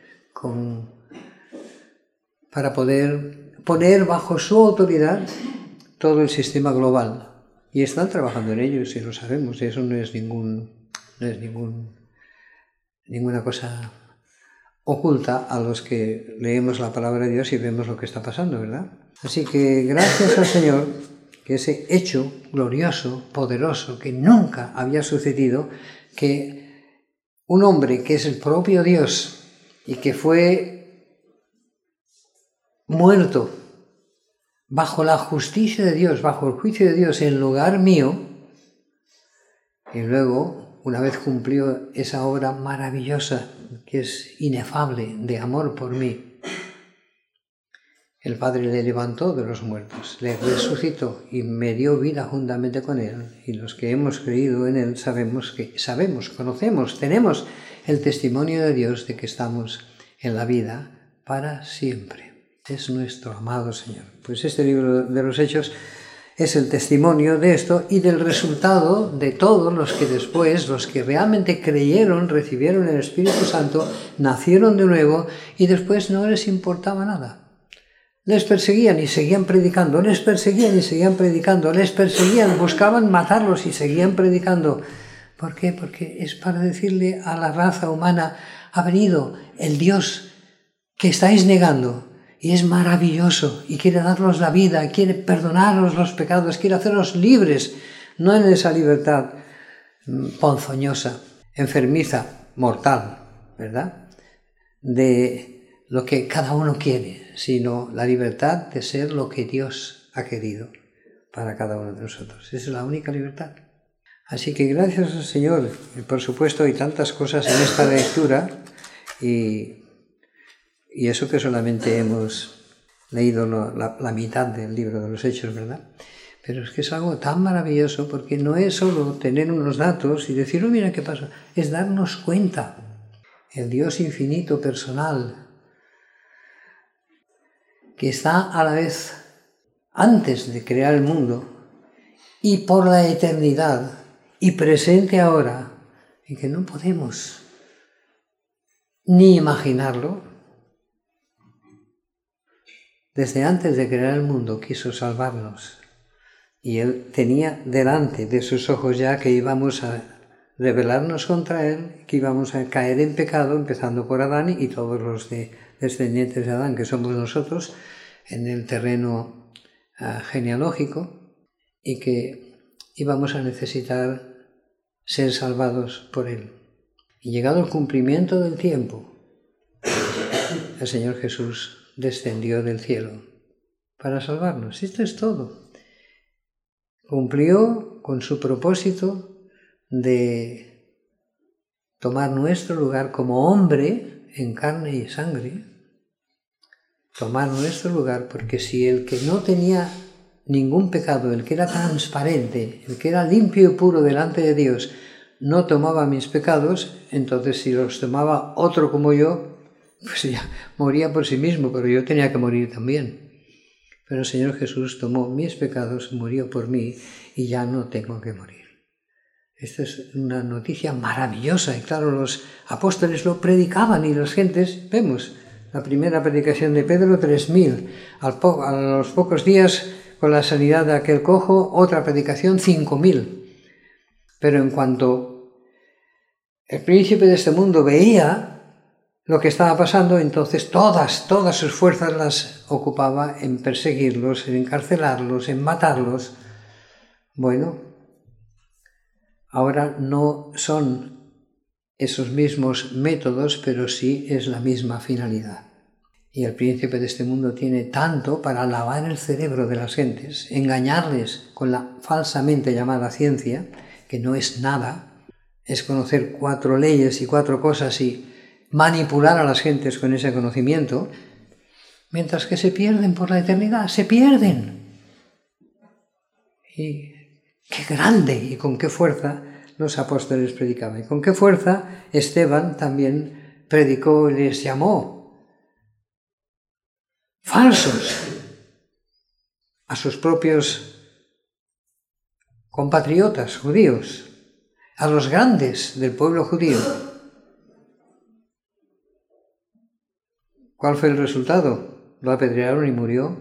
para poder poner bajo su autoridad todo el sistema global. Y están trabajando en ello, si lo sabemos, y eso no es ninguna cosa oculta a los que leemos la palabra de Dios y vemos lo que está pasando, ¿verdad? Así que gracias al Señor, que ese hecho glorioso, poderoso, que nunca había sucedido, que un hombre que es el propio Dios y que fue muerto bajo la justicia de Dios, bajo el juicio de Dios en lugar mío, y luego, una vez cumplió esa obra maravillosa, que es inefable, de amor por mí, el Padre le levantó de los muertos, le resucitó y me dio vida juntamente con Él. Y los que hemos creído en Él conocemos, tenemos el testimonio de Dios de que estamos en la vida para siempre. Es nuestro amado Señor. Pues este libro de los Hechos es el testimonio de esto y del resultado de todos los que después, los que realmente creyeron, recibieron el Espíritu Santo, nacieron de nuevo y después no les importaba nada. Les perseguían y seguían predicando, les perseguían y seguían predicando, les perseguían, buscaban matarlos y seguían predicando. ¿Por qué? Porque es para decirle a la raza humana, ha venido el Dios que estáis negando, y es maravilloso, y quiere darnos la vida, quiere perdonaros los pecados, quiere hacernos libres, no en esa libertad ponzoñosa, enfermiza, mortal, ¿verdad? De lo que cada uno quiere, sino la libertad de ser lo que Dios ha querido para cada uno de nosotros. Esa es la única libertad. Así que gracias al Señor, y por supuesto hay tantas cosas en esta lectura, y eso que solamente hemos leído la mitad del libro de los Hechos, ¿verdad? Pero es que es algo tan maravilloso, porque no es solo tener unos datos y decir, oh, mira qué pasa, es darnos cuenta. El Dios infinito, personal, que está a la vez antes de crear el mundo y por la eternidad y presente ahora, y que no podemos ni imaginarlo. Desde antes de crear el mundo quiso salvarnos y Él tenía delante de sus ojos ya que íbamos a rebelarnos contra Él, que íbamos a caer en pecado, empezando por Adán y todos los descendientes de Adán, que somos nosotros, en el terreno genealógico, y que íbamos a necesitar ser salvados por Él. Y llegado el cumplimiento del tiempo, el Señor Jesús descendió del cielo para salvarnos. Esto es todo. Cumplió con su propósito de tomar nuestro lugar como hombre en carne y sangre, tomar nuestro lugar, porque si el que no tenía ningún pecado, el que era transparente, el que era limpio y puro delante de Dios, no tomaba mis pecados, entonces si los tomaba otro como yo, pues ya moría por sí mismo, pero yo tenía que morir también. Pero el Señor Jesús tomó mis pecados, murió por mí y ya no tengo que morir. Esta es una noticia maravillosa y claro, los apóstoles lo predicaban y las gentes, vemos, la primera predicación de Pedro, 3.000, a los pocos días con la sanidad de aquel cojo, otra predicación, 5.000. Pero en cuanto el príncipe de este mundo veía lo que estaba pasando, entonces todas sus fuerzas las ocupaba en perseguirlos, en encarcelarlos, en matarlos. Bueno, ahora no son esos mismos métodos, pero sí es la misma finalidad. Y el príncipe de este mundo tiene tanto para lavar el cerebro de las gentes, engañarles con la falsamente llamada ciencia, que no es nada, es conocer 4 leyes y 4 cosas y manipular a las gentes con ese conocimiento, mientras que se pierden por la eternidad, se pierden. Y qué grande y con qué fuerza los apóstoles predicaban, y con qué fuerza Esteban también predicó y les llamó falsos a sus propios compatriotas judíos, a los grandes del pueblo judío. ¿Cuál fue el resultado? Lo apedrearon y murió.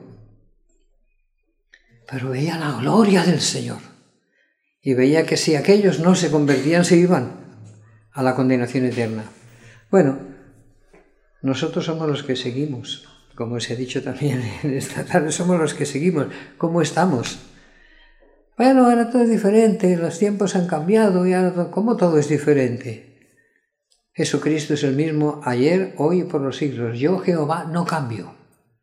Pero veía la gloria del Señor y veía que si aquellos no se convertían, se iban a la condenación eterna. Bueno, nosotros somos los que seguimos, como se ha dicho también en esta tarde, somos los que seguimos. ¿Cómo estamos? Bueno, ahora todo es diferente, los tiempos han cambiado y ahora ¿cómo todo es diferente? Jesucristo es el mismo ayer, hoy y por los siglos. Yo, Jehová, no cambio.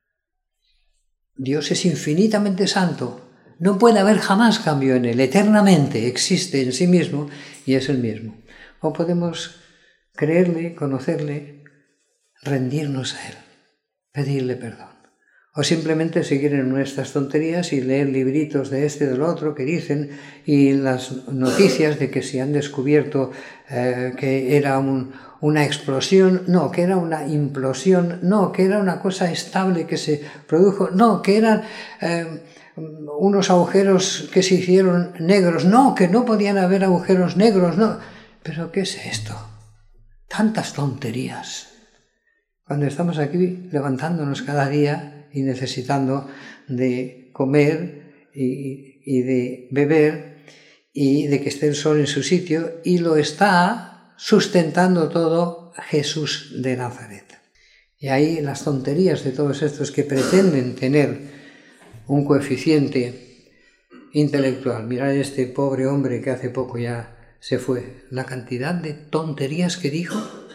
Dios es infinitamente santo. No puede haber jamás cambio en Él. Eternamente existe en sí mismo y es el mismo. O podemos creerle, conocerle, rendirnos a Él, pedirle perdón. O simplemente seguir en nuestras tonterías y leer libritos de este y del otro que dicen, y las noticias de que se han descubierto que era una explosión, no, que era una implosión, no, que era una cosa estable que se produjo, no, que eran unos agujeros que se hicieron negros, no, que no podían haber agujeros negros, no. ¿Pero qué es esto? Tantas tonterías. Cuando estamos aquí levantándonos cada día y necesitando de comer y de beber y de que esté el sol en su sitio, y lo está sustentando todo Jesús de Nazaret. Y ahí las tonterías de todos estos que pretenden tener un coeficiente intelectual. Mirad este pobre hombre que hace poco ya se fue, la cantidad de tonterías que dijo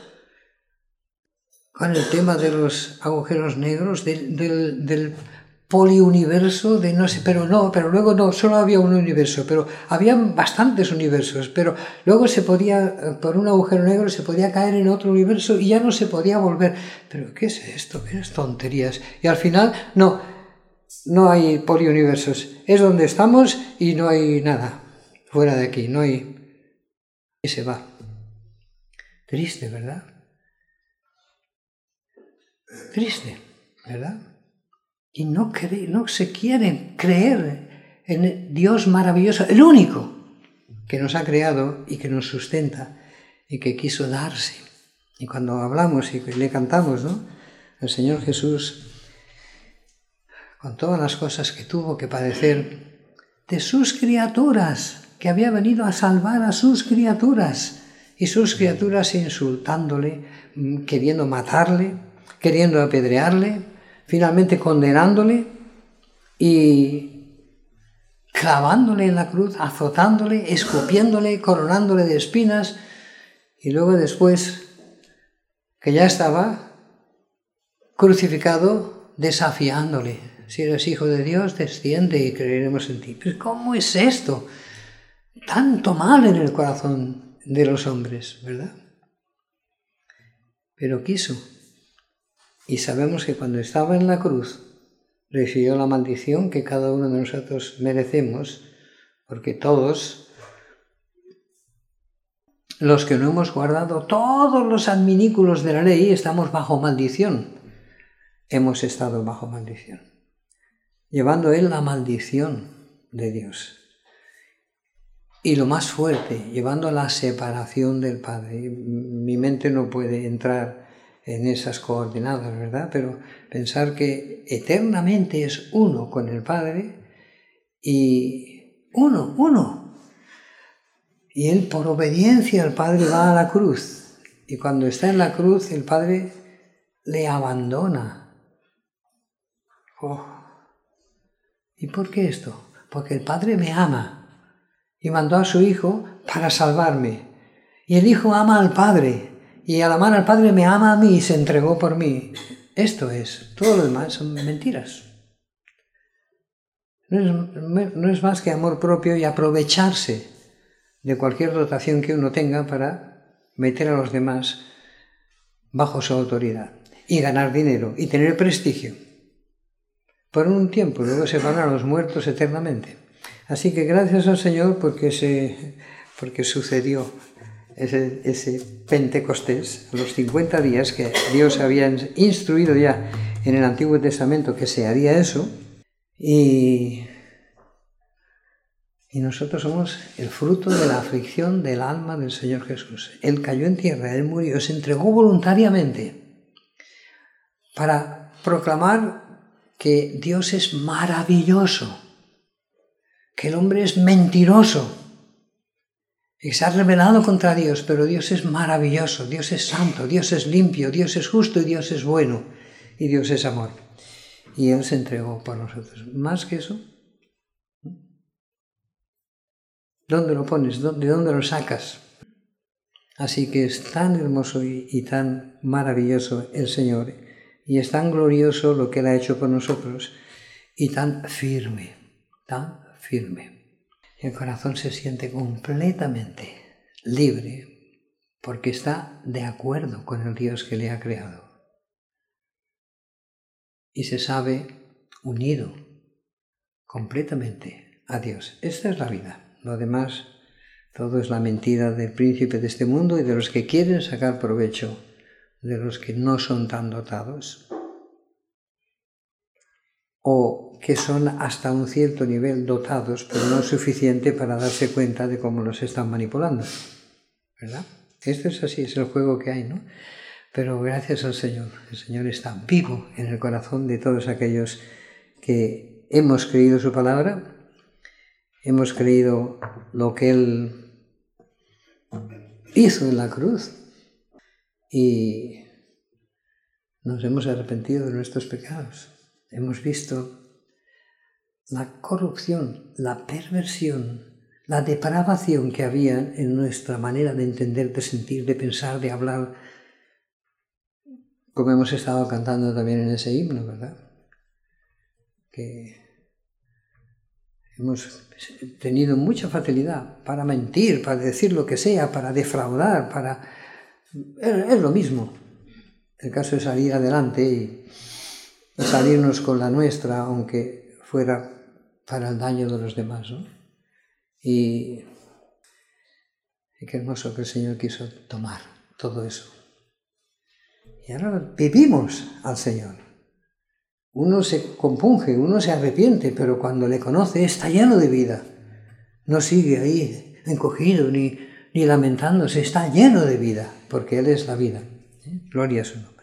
con el tema de los agujeros negros, del poliuniverso, de no sé, pero luego no, solo había un universo, pero habían bastantes universos, pero luego se podía, por un agujero negro se podía caer en otro universo y ya no se podía volver. ¿Pero qué es esto? ¿Qué es tonterías? Y al final, no hay poliuniversos, es donde estamos y no hay nada fuera de aquí, no hay... Y se va. Triste, ¿verdad? Triste, ¿verdad? Y no se quieren creer en Dios maravilloso, el único que nos ha creado y que nos sustenta y que quiso darse. Y cuando hablamos y le cantamos, ¿no?, el Señor Jesús, con todas las cosas que tuvo que padecer, de sus criaturas, que había venido a salvar a sus criaturas, y sus criaturas insultándole, queriendo matarle, queriendo apedrearle, finalmente condenándole, y clavándole en la cruz, azotándole, escupiéndole, coronándole de espinas, y luego después, que ya estaba crucificado, desafiándole. Si eres hijo de Dios, desciende y creeremos en ti. Pero ¿cómo es esto? Tanto mal en el corazón de los hombres, ¿verdad? Pero quiso. Y sabemos que cuando estaba en la cruz, recibió la maldición que cada uno de nosotros merecemos, porque todos, los que no hemos guardado todos los adminículos de la ley, estamos bajo maldición. Hemos estado bajo maldición, llevando él la maldición de Dios. Y lo más fuerte, llevando la separación del Padre. Mi mente no puede entrar en esas coordenadas, ¿verdad? Pero pensar que eternamente es uno con el Padre y uno. Y él por obediencia al Padre va a la cruz. Y cuando está en la cruz el Padre le abandona. Oh. ¿Y por qué esto? Porque el Padre me ama y mandó a su Hijo para salvarme. Y el Hijo ama al Padre. Y al amar al Padre me ama a mí y se entregó por mí. Esto es, todo lo demás son mentiras. No es más que amor propio y aprovecharse de cualquier dotación que uno tenga para meter a los demás bajo su autoridad y ganar dinero y tener prestigio. Por un tiempo, luego se van a los muertos eternamente. Así que gracias al Señor porque sucedió ese Pentecostés, los 50 días que Dios había instruido ya en el Antiguo Testamento que se haría eso, y nosotros somos el fruto de la aflicción del alma del Señor Jesús. Él cayó en tierra, Él murió, se entregó voluntariamente para proclamar que Dios es maravilloso, que el hombre es mentiroso, y se ha rebelado contra Dios, pero Dios es maravilloso, Dios es santo, Dios es limpio, Dios es justo y Dios es bueno y Dios es amor. Y Él se entregó por nosotros. Más que eso, ¿dónde lo pones? ¿De dónde lo sacas? Así que es tan hermoso y tan maravilloso el Señor, y es tan glorioso lo que Él ha hecho por nosotros, y tan firme, tan firme. El corazón se siente completamente libre porque está de acuerdo con el Dios que le ha creado. Y se sabe unido completamente a Dios. Esta es la vida. Lo demás, todo es la mentira del príncipe de este mundo y de los que quieren sacar provecho de los que no son tan dotados, o que son hasta un cierto nivel dotados, pero no suficiente para darse cuenta de cómo los están manipulando, ¿verdad? Esto es así, es el juego que hay, ¿no? Pero gracias al Señor, el Señor está vivo en el corazón de todos aquellos que hemos creído su palabra, hemos creído lo que Él hizo en la cruz y nos hemos arrepentido de nuestros pecados. Hemos visto la corrupción, la perversión, la depravación que había en nuestra manera de entender, de sentir, de pensar, de hablar, como hemos estado cantando también en ese himno, ¿verdad? Que hemos tenido mucha facilidad para mentir, para decir lo que sea, para defraudar, es lo mismo. El caso es salir adelante y salirnos con la nuestra, aunque fuera para el daño de los demás, ¿no? Y qué hermoso que el Señor quiso tomar todo eso. Y ahora vivimos al Señor. Uno se compunge, uno se arrepiente, pero cuando le conoce está lleno de vida. No sigue ahí encogido ni lamentándose, está lleno de vida, porque Él es la vida. Gloria a su nombre.